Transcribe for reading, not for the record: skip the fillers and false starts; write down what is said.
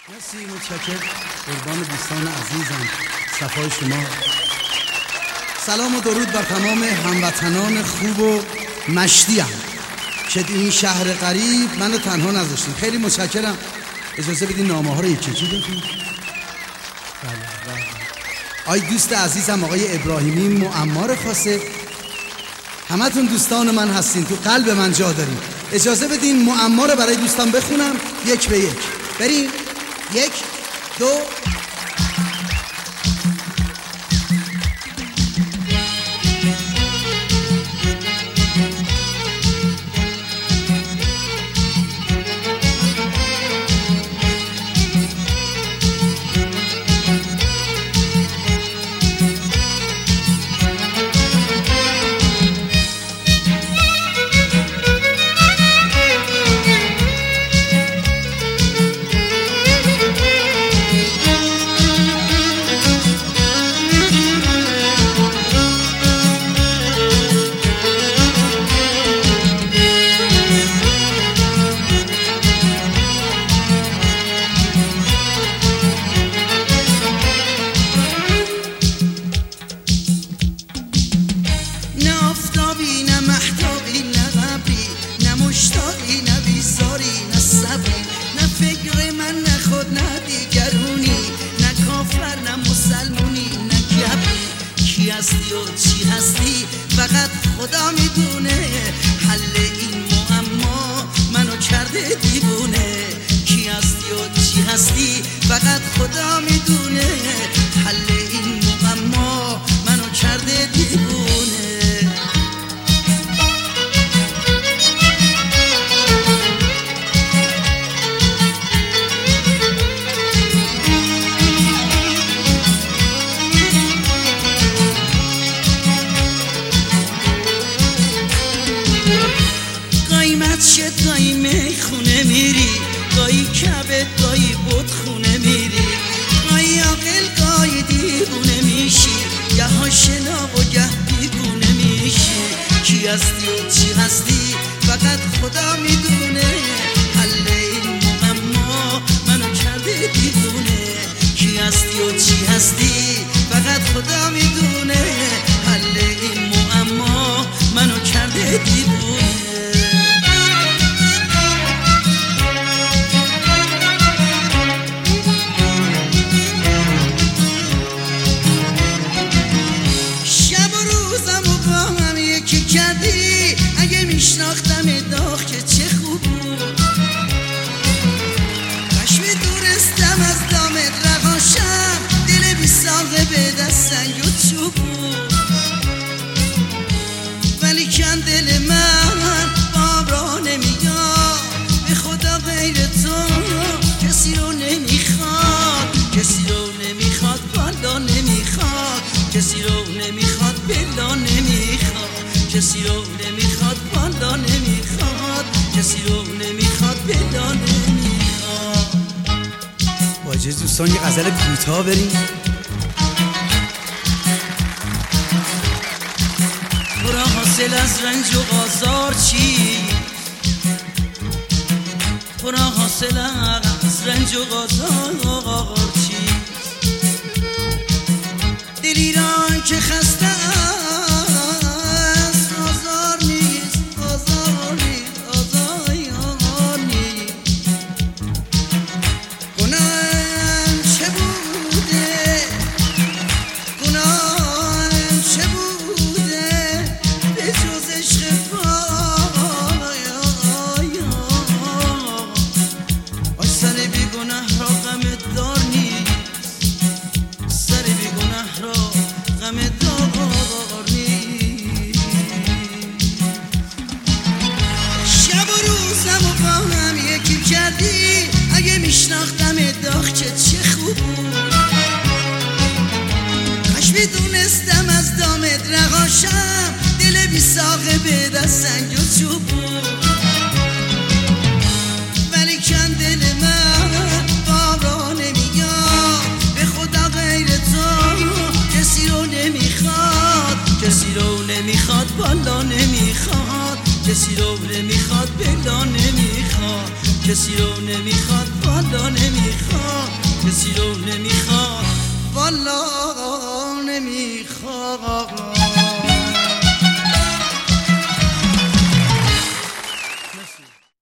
مرسی، متشکرم. قربان دوستان عزیزم، صفای شما. سلام و درود بر تمام هموطنان خوب و مشتیم که این شهر غریب منو تنها نذاشتین. خیلی متشکرم. اجازه بدین نامه ها رو یکی بگیم. آی دوست عزیزم آقای ابراهیمی معمار خاصه، همتون دوستان من هستین، تو قلب من جا دارین. اجازه بدین معما رو برای دوستان بخونم یک به یک. بریم. 1 2 چی هستی فقط خدا میدونه. حل این معما منو کرده دیوونه. کی هستی و چی هستی فقط خدا میدونه. حل این معما منو کرده دیوونه. گاهی میخونه میری، گاهی کبه گاهی بود خونه میری، گاهی عاقل گاهی دیوونه میشی، گه آشنا و گه بیگونه میشی. کی هستی و چی هستی فقط خدا میدونه. حل این معما منو کرده دیوونه. کی هستی و چی هستی فقط خدا میدونه. حل این معما منو کرده دیوونه. اگه میشناختم داغ که چه خوب بود، کاش میدونستم از دامت رقاشم. دل بی ساقه به دست سنگ و چوب بود، ولی کن دل من باب را نمیاد. به خدا غیر تو کسی رو نمیخواد، کسی رو نمیخواد بالا نمیخواد، کسی رو نمیخواد بلا نمیخواد، کسی رو نمیخواد بالا نمیخواد، کسی رو نمیخواد بلا نمیخواد. واجه دوستان یه غزل کوتاه بریم. تو را حاصل از رنج و آزار چی؟ تو را حاصل از رنج و آزار چی؟ دلی را که خسته اگه میشناختم داغ که چه خوب بود، کاش میدونستم از دامت رقاشم. دل بی ساقه به دست سنگ و چوب بود، ولی کن دل من باب را نمیاد. به خدا غیر تو کسی رو نمیخواد، کسی رو نمیخواد بالا نمیخواد، کسی رو نمیخواد بلا نمیخواد، کسی رو نمیخواد بالا نمیخواد. کسی رو نمیخواد والا نمیخواد